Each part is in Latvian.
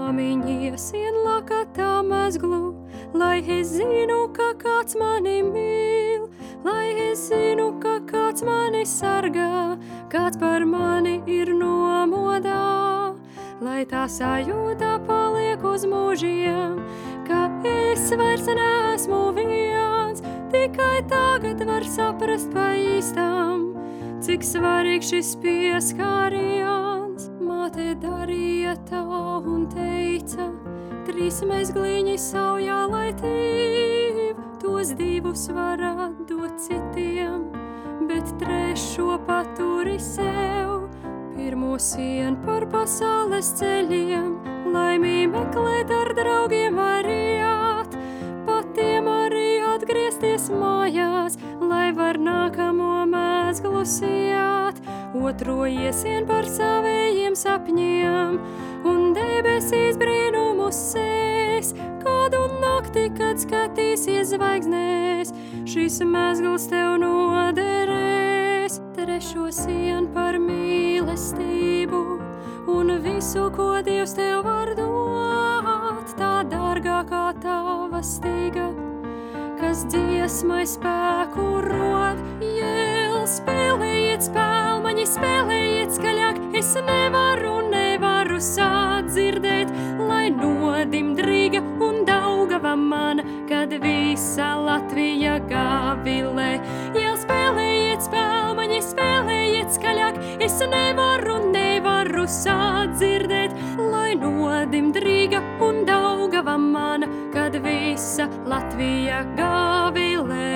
Māmiņa iesien lakatā mezglu, lai es zinu, ka kāds mani mīl, lai es zinu, ka kāds mani sargā, kāds par mani ir nomodā, lai tā sajūta paliek uz mūžiem, ka es vairs neesmu viens, tikai tagad var saprast pa īstam, cik svarīgs šis pieskāriens. Māte darīja tā un teica, 3 mezgliņi saujā, lai tīv, tos 2 varat dot citiem, bet 3 paturi sev. 1 sien par pasaules ceļiem, laimī meklēt ar draugiem variet, patiem arī atgriezties mājās, lai var nākamo mezglu siet. 2 iesien par savējiem sapņiem, un debesīs brīnumus sēs, kādu nakti, kad skatīsies zvaigznēs, šis mezgls tev noderēs. 3 sien par mīlestību, un visu, ko Dievs tev var dot, tā dārgākā tava stīga, kas dziesmai spēku rod. Jēl, spēlējiet spēlmaņi, spēlējiet skaļāk, es nevaru sadzirdēt, lai nodim Rīga un Daugava mana, kad visa Latvija gavilē. Jēl, spēlējiet spēlmaņi, spēlējiet skaļāk, es nevaru sadzirdēt, lai nodim Rīga un Daugava mana, kad visa Latvija gavilē.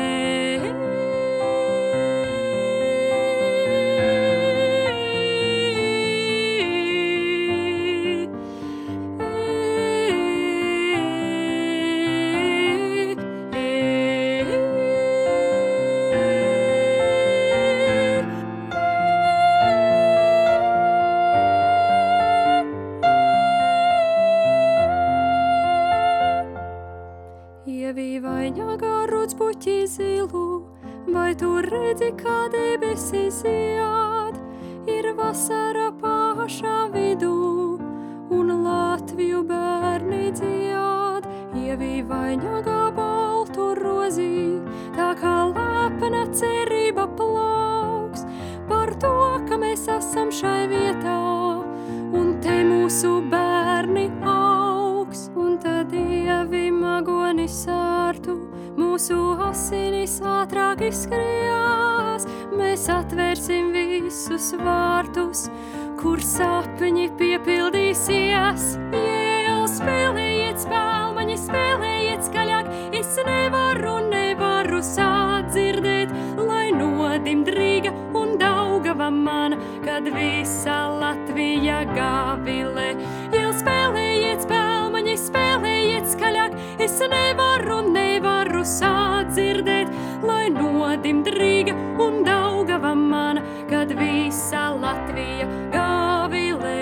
Puķi zilu, vai tu redzi, kā debesis zied, ir vasara pašā vidū, un Latviju bērni dzied. Ievī vaņagā baltu rozī, tā kā lepna cerība plauks, par to, ka mēs esam šai vietā, un te mūsu bērni augs. Un tad Ievi magoni sārtu, mūsu asinis ātrāk izskrijās, mēs atvērsim visus vārtus, kur sapņi piepildīsies. Jēl, spēlējiet spēlmaņi, spēlējiet skaļāk, es nevaru sadzirdēt, lai nodim Rīga un Daugava mana, kad visa Latvija gavilē. Jēl, spēlējiet spēlmaņi, spēlējiet skaļāk, es nevaru sadzirdēt, lai nodim Rīga un Daugava mana, kad visa Latvija gavilē.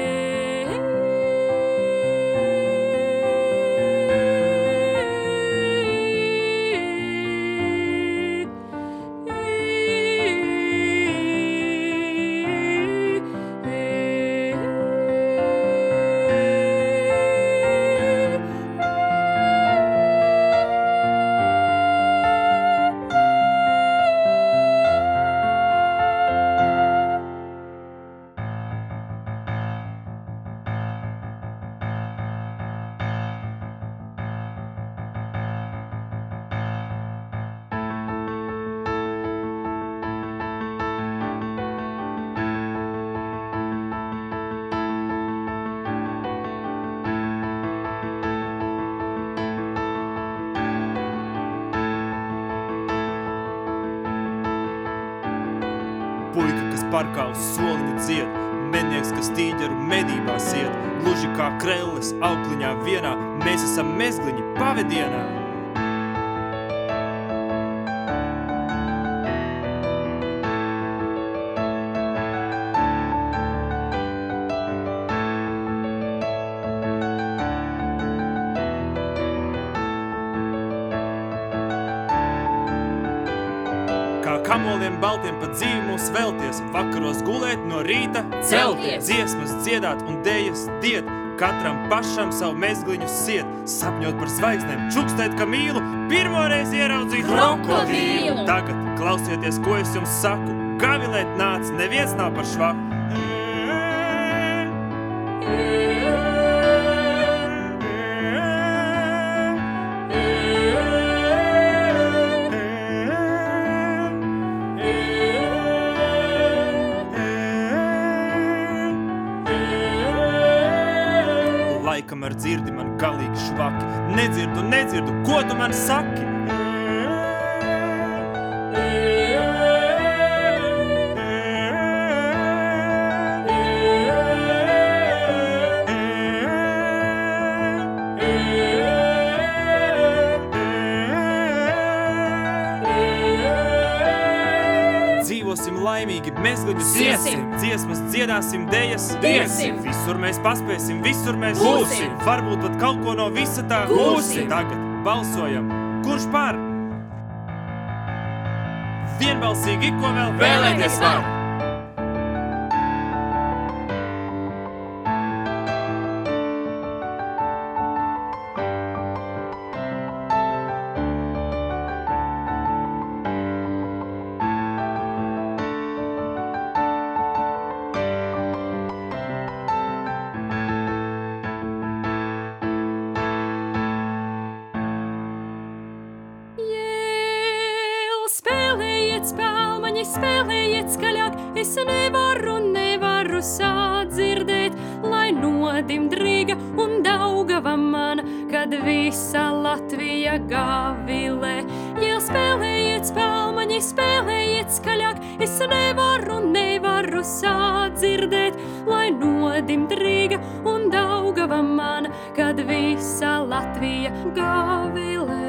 Puika, kas parkā uz soliņa dzied, mednieks, kas tīģeru medībās iet, gluži kā krelles aukliņā vienā, mēs esam mezgliņi pavedienā. Kā kamoliem baltiem pa dzīvi mūs velties, vakaros gulēt, no rīta celties, dziesmas dziedāt un dejas diet, katram pašam savu mezgliņu siet, sapņot par zvaigznēm, čukstēt, ka mīlu, pirmoreiz ieraudzīt krokodīlu. Tagad klausieties, ko es jums saku, gavilēt nāc, neviens nav par švaku. Laikam ar dzirdi man galīgi švaki, nedzirdu, ko tu man saki? Dzīvosim laimīgi, mezgliņu Siesim. dziesmas dziedāsim, dejas Diesim. Visur mēs paspēsim, visur mēs Būsim. Varbūt pat kaut ko no visa tā Gūsim. Tagad balsojam, kurš par? Vienbalsīgi, ko vēl Vēlēties var. Spēlējiet skaļāk, es nevaru sadzirdēt, lai nodimdrīga un Daugava mana, kad visa Latvija gavilē. Ja spēlējiet spēlmaņi, spēlējiet skaļāk, es nevaru sadzirdēt, lai nodimdrīga un Daugava mana, kad visa Latvija gavilē.